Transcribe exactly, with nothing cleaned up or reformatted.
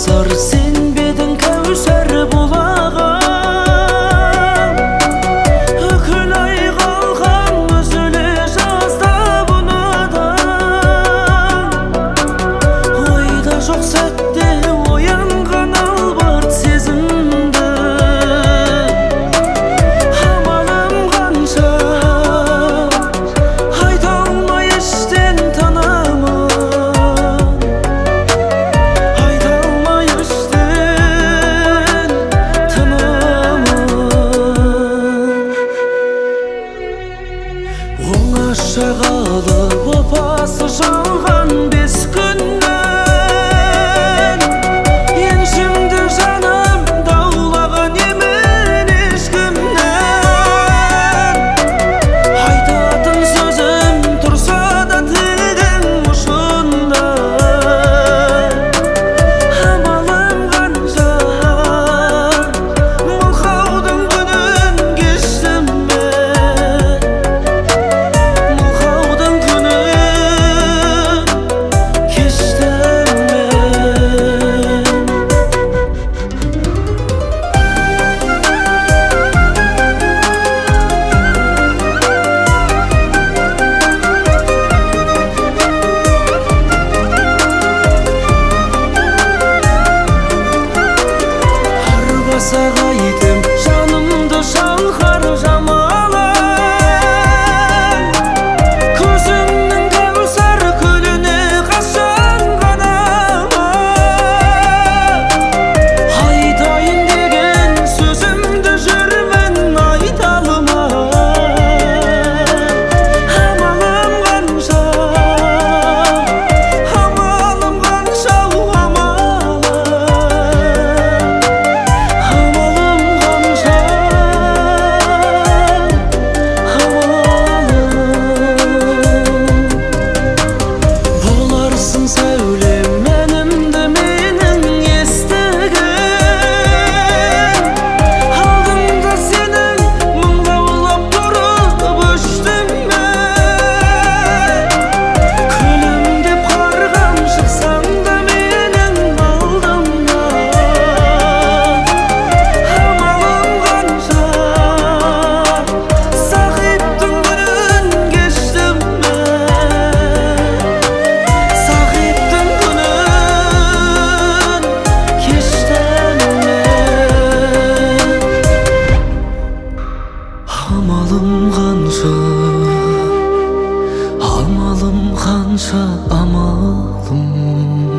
жасар сен бедің кәусар бұлағым үкіл ай қалған үзіле жаздап ұнадан ойда жоқ сәтте оянған албырт сезімді амалым қанша айта алмай іштен танамын оңаша қалып опасы жалған бес күннен еншімді жаным даулаған емен ешкімнен айтатын сөзім тұрса да тілдің ұшында амалым қанша мылқаудың күнін кештім сағайтым жанымды шалқар жамалым көзімнің кәусар көліне қашан қанамын айтайын деген сөзімді жүрмін айта алмай амалым қанша амалым қанша сәулем мәнімді менің естіген алдымда сенің мұңдаулап тұрып өштім мен күлімдеп қарғам шықсаң да менің алдымнан амалым қанша сағиттың күнін кештім амалым қанша амалым қанша амалым